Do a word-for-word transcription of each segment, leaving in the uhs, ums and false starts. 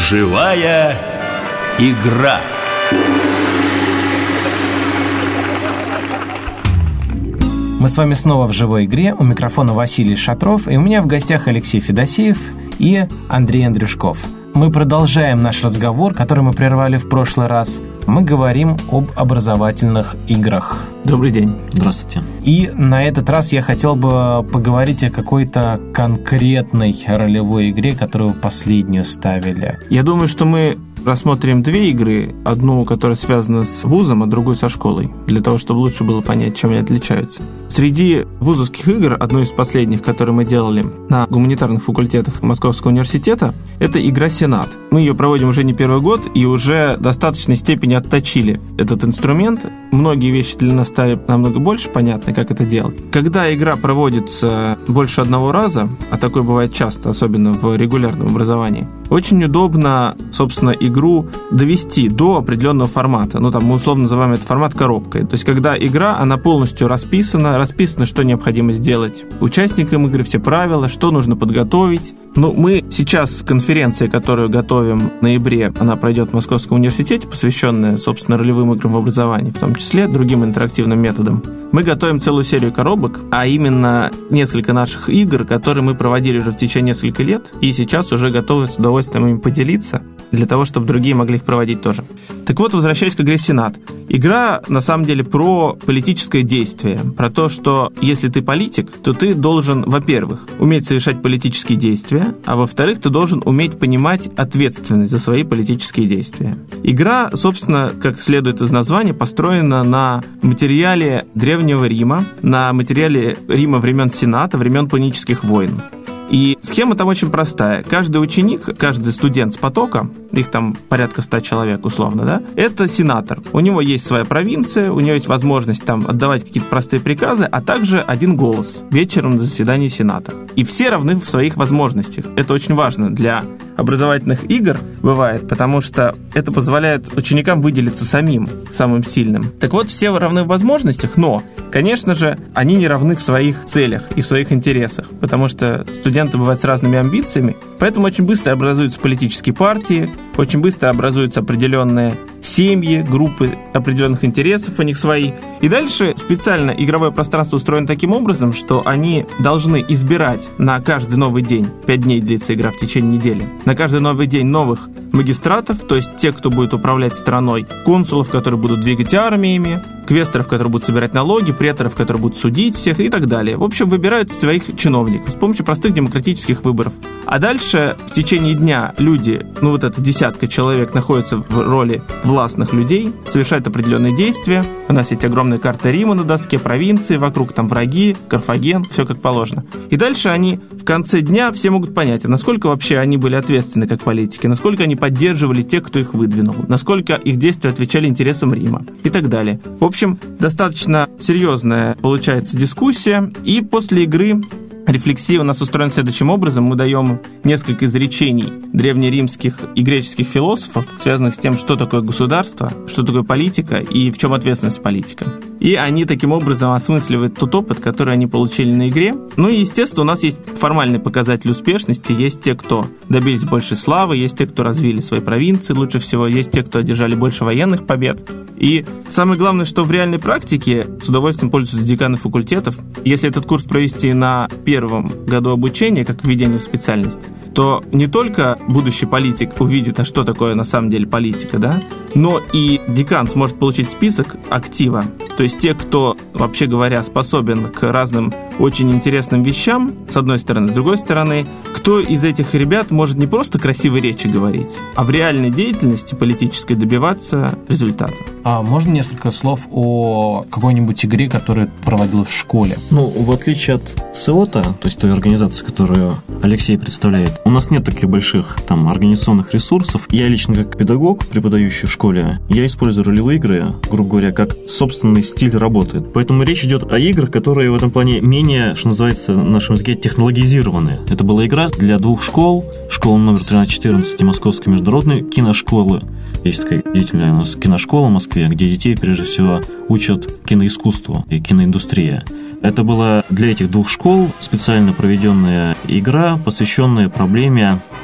Живая игра. Мы с вами снова в живой игре. У микрофона Василий Шатров, и у меня в гостях Алексей Федосеев и Андрей Андрюшков. Мы продолжаем наш разговор, который мы прервали в прошлый раз. Мы говорим об образовательных играх. Добрый день. Здравствуйте. И на этот раз я хотел бы поговорить о какой-то конкретной ролевой игре, которую вы последнюю ставили. Я думаю, что мы рассмотрим две игры. Одну, которая связана с вузом, а другую со школой, для того, чтобы лучше было понять, чем они отличаются. Среди вузовских игр, одной из последних, которые мы делали на гуманитарных факультетах Московского университета, это игра «Сенат». Мы ее проводим уже не первый год и уже в достаточной степени отточили этот инструмент. Многие вещи для нас стали намного больше понятны, как это делать. Когда игра проводится больше одного раза, а такое бывает часто, особенно в регулярном образовании, очень удобно, собственно, игру довести до определенного формата. Ну, там мы условно называем этот формат коробкой. То есть, когда игра, она полностью расписана, расписано, что необходимо сделать участникам игры, все правила, что нужно подготовить. Ну, мы сейчас конференция, которую готовим в ноябре, она пройдет в Московском университете, посвященная, собственно, ролевым играм в образовании, в том числе другим интерактивным методам. Мы готовим целую серию коробок, а именно несколько наших игр, которые мы проводили уже в течение нескольких лет, и сейчас уже готовы с удовольствием им поделиться, для того, чтобы другие могли их проводить тоже. Так вот, возвращаясь к игре «Сенат». Игра, на самом деле, про политическое действие, про то, что если ты политик, то ты должен, во-первых, уметь совершать политические действия, а во-вторых, ты должен уметь понимать ответственность за свои политические действия. Игра, собственно, как следует из названия, построена на материале Древнего Рима, на материале Рима времен Сената, времен Пунических войн. И схема там очень простая. Каждый ученик, каждый студент с потока, их там порядка ста человек условно, да, это сенатор. У него есть своя провинция, у него есть возможность там отдавать какие-то простые приказы, а также один голос вечером на заседании Сената. И все равны в своих возможностях. Это очень важно для образовательных игр бывает, потому что это позволяет ученикам выделиться самим, самым сильным. Так вот, все равны в возможностях, но, конечно же, они не равны в своих целях и в своих интересах, потому что студенты бывают с разными амбициями, поэтому очень быстро образуются политические партии, очень быстро образуются определенные семьи, группы определенных интересов у них свои. И дальше специально игровое пространство устроено таким образом, что они должны избирать на каждый новый день, пять дней длится игра в течение недели, на каждый новый день новых магистратов, то есть тех, кто будет управлять страной, консулов, которые будут двигать армиями, квесторов, которые будут собирать налоги, преторов, которые будут судить всех и так далее. В общем, выбирают своих чиновников с помощью простых демократических выборов. А дальше в течение дня люди, ну вот эта десятка человек, находятся в роли властных людей, совершают определенные действия. У нас есть огромная карта Рима на доске, провинции, вокруг там враги, Карфаген, все как положено. И дальше они в конце дня все могут понять, а насколько вообще они были ответственны как политики, насколько они поддерживали тех, кто их выдвинул, насколько их действия отвечали интересам Рима и так далее. В общем, достаточно серьезная получается дискуссия, и после игры рефлексия у нас устроена следующим образом. Мы даем несколько изречений древнеримских и греческих философов, связанных с тем, что такое государство, что такое политика и в чем ответственность политика. И они таким образом осмысливают тот опыт, который они получили на игре. Ну и, естественно, у нас есть формальный показатель успешности. Есть те, кто добились большей славы, есть те, кто развили свои провинции лучше всего, есть те, кто одержали больше военных побед. И самое главное, что в реальной практике с удовольствием пользуются деканы факультетов. Если этот курс провести на первом году обучения, как введение в специальность, то не только будущий политик увидит, а что такое на самом деле политика, да, но и декан сможет получить список актива, то есть те, кто, вообще говоря, способен к разным очень интересным вещам, с одной стороны, с другой стороны, кто из этих ребят может не просто красивые речи говорить, а в реальной деятельности политической добиваться результата. А можно несколько слов о какой-нибудь игре, которую проводила в школе? Ну, в отличие от ЦИОТа, то есть той организации, которую Алексей представляет, у нас нет таких больших там организационных ресурсов. Я лично как педагог, преподающий в школе, я использую ролевые игры, грубо говоря, как собственный стиль работы. Поэтому речь идет о играх, которые в этом плане менее, что называется, на нашем языке, технологизированные. Это была игра для двух школ, школа номер тринадцать четырнадцать и Московской международной киношколы. Есть такая деятельная у нас киношкола в Москве, где детей, прежде всего, учат киноискусству и киноиндустрии. Это была для этих двух школ специально проведенная игра, посвященная проблеме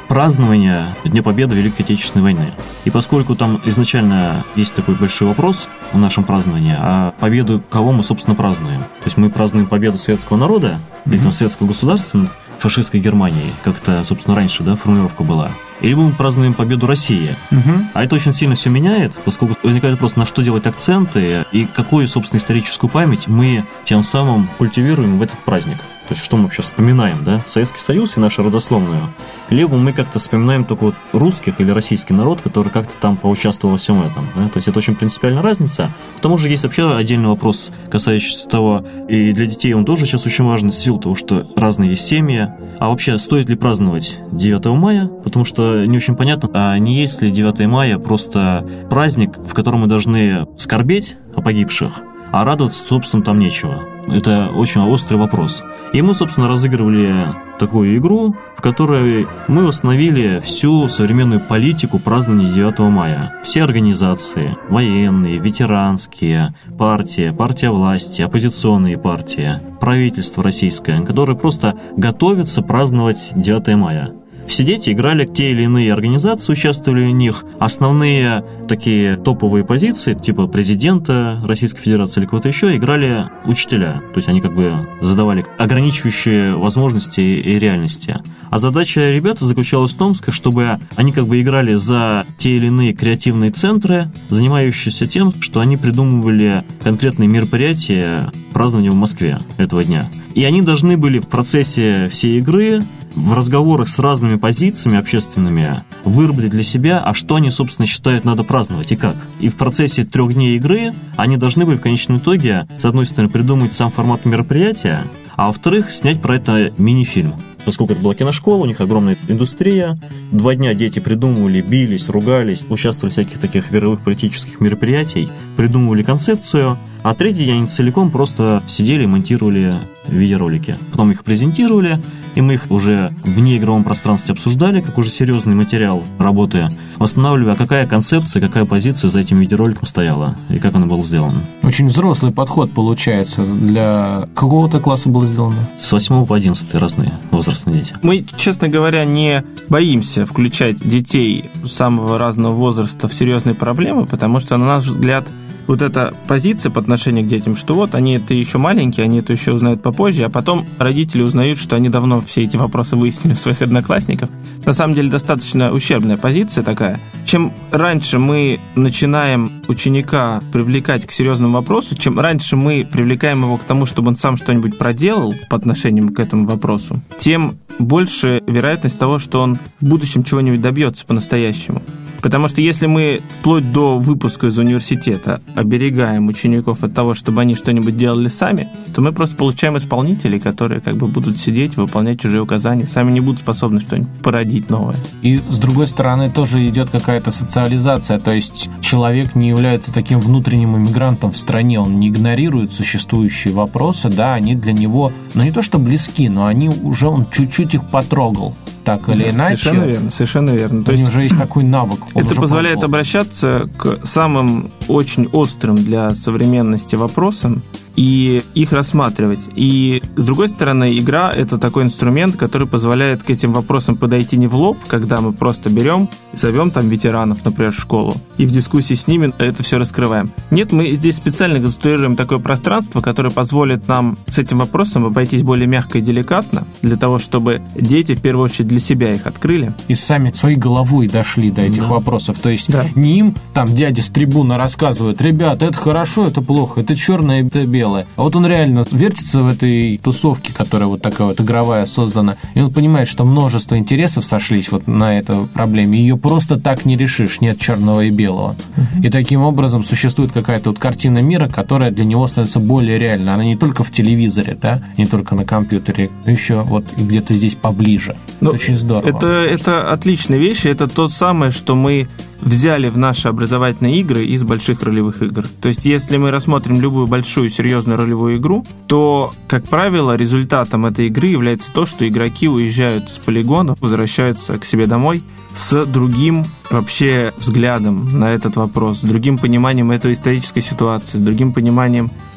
празднования Дня Победы в Великой Отечественной войны. И поскольку там изначально есть такой большой вопрос в нашем праздновании, а победу кого мы, собственно, празднуем? То есть мы празднуем победу советского народа, mm-hmm. или там советского государства над фашистской Германией, как-то, собственно, раньше, да, формулировка была. Или мы празднуем победу России. Uh-huh. А это очень сильно все меняет, поскольку возникает вопрос, на что делать акценты и какую, собственно, историческую память мы тем самым культивируем в этот праздник. То есть, что мы вообще вспоминаем, да? Советский Союз и нашу родословную. Либо мы как-то вспоминаем только вот русских или российский народ, который как-то там поучаствовал во всем этом. Да? То есть, это очень принципиальная разница. К тому же, есть вообще отдельный вопрос, касающийся того, и для детей он тоже сейчас очень важен, в силу того, что разные есть семьи. А вообще, стоит ли праздновать девятого мая? Потому что не очень понятно, а не есть ли девятое мая просто праздник, в котором мы должны скорбеть о погибших, а радоваться, собственно, там нечего. Это очень острый вопрос. И мы, собственно, разыгрывали такую игру, в которой мы восстановили всю современную политику празднования девятого мая. Все организации, военные, ветеранские, партии, партия власти, оппозиционные партии, правительство российское, которые просто готовятся праздновать девятое мая. Все дети играли, те или иные организации участвовали в них. Основные такие топовые позиции, типа президента Российской Федерации или кого-то еще, играли учителя. То есть они как бы задавали ограничивающие возможности и реальности. А задача ребят заключалась в том, чтобы они как бы играли за те или иные креативные центры, занимающиеся тем, что они придумывали конкретные мероприятия празднования в Москве этого дня. И они должны были в процессе всей игры, в разговорах с разными позициями общественными, выработать для себя, а что они, собственно, считают надо праздновать и как. И в процессе трех дней игры они должны были в конечном итоге, с одной стороны, придумать сам формат мероприятия, а во-вторых, снять про это мини-фильм. Поскольку это была киношкола, у них огромная индустрия. Два дня дети придумывали, бились, ругались, участвовали в всяких таких игровых политических мероприятий, придумывали концепцию, а третий день они целиком просто сидели и монтировали видеоролики. Потом их презентировали, и мы их уже в неигровом пространстве обсуждали, как уже серьезный материал работы, восстанавливая, какая концепция, какая позиция за этим видеороликом стояла, и как оно было сделано. Очень взрослый подход получается. Для какого-то класса было сделано? С восьмого по одиннадцатый разные возрастные дети. Мы, честно говоря, не боимся включать детей самого разного возраста в серьезные проблемы, потому что, на наш взгляд, вот эта позиция по отношению к детям, что вот они это еще маленькие, они это еще узнают попозже, а потом родители узнают, что они давно все эти вопросы выяснили у своих одноклассников. На самом деле достаточно ущербная позиция такая. Чем раньше мы начинаем ученика привлекать к серьезному вопросу, чем раньше мы привлекаем его к тому, чтобы он сам что-нибудь проделал по отношению к этому вопросу, тем больше вероятность того, что он в будущем чего-нибудь добьется по-настоящему. Потому что если мы вплоть до выпуска из университета оберегаем учеников от того, чтобы они что-нибудь делали сами, то мы просто получаем исполнителей, которые как бы будут сидеть, выполнять чужие указания, сами не будут способны что-нибудь породить новое. И с другой стороны тоже идет какая-то социализация, то есть человек не является таким внутренним иммигрантом в стране, он не игнорирует существующие вопросы, да, они для него, ну не то что близки, но они уже, он чуть-чуть их потрогал. Так или да, иначе. Совершенно верно, совершенно верно. То есть уже есть такой навык. Это позволяет пробовал. обращаться к самым очень острым для современности вопросам и их рассматривать. И, с другой стороны, игра — это такой инструмент, который позволяет к этим вопросам подойти не в лоб, когда мы просто берем и зовем там ветеранов, например, в школу, и в дискуссии с ними это все раскрываем. Нет, мы здесь специально конструируем такое пространство, которое позволит нам с этим вопросом обойтись более мягко и деликатно, для того, чтобы дети, в первую очередь, для себя их открыли. И сами своей головой дошли до этих да. вопросов. То есть да. не им, там, дядя с трибуны рассказывает: ребят, это хорошо, это плохо, это черное, это белое. А вот он реально вертится в этой тусовке, которая вот такая вот игровая создана, и он понимает, что множество интересов сошлись вот на этой проблеме. Ее просто так не решишь, нет черного и белого. Uh-huh. И таким образом существует какая-то вот картина мира, которая для него становится более реальной. Она не только в телевизоре, да, не только на компьютере, но еще вот где-то здесь поближе. Ну, это очень здорово. Это, это отличная вещь, это то самое, что мы взяли в наши образовательные игры из больших ролевых игр. То есть, если мы рассмотрим любую большую серьезную ролевую игру, то, как правило, результатом этой игры является то, что игроки уезжают с полигона, возвращаются к себе домой с другим вообще взглядом на этот вопрос, с другим пониманием этой исторической ситуации, с другим пониманием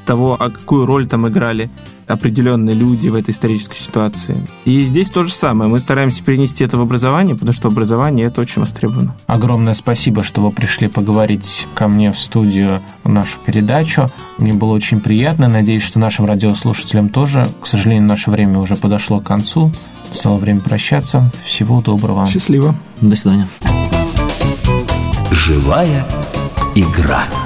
того, а какую роль там играли определенные люди в этой исторической ситуации. И здесь то же самое. Мы стараемся перенести это в образование, потому что образование это очень востребовано. Огромное спасибо, что вы пришли поговорить ко мне в студию в нашу передачу. Мне было очень приятно. Надеюсь, что нашим радиослушателям тоже. К сожалению, наше время уже подошло к концу. Настало время прощаться. Всего доброго. Счастливо. До свидания. Живая игра.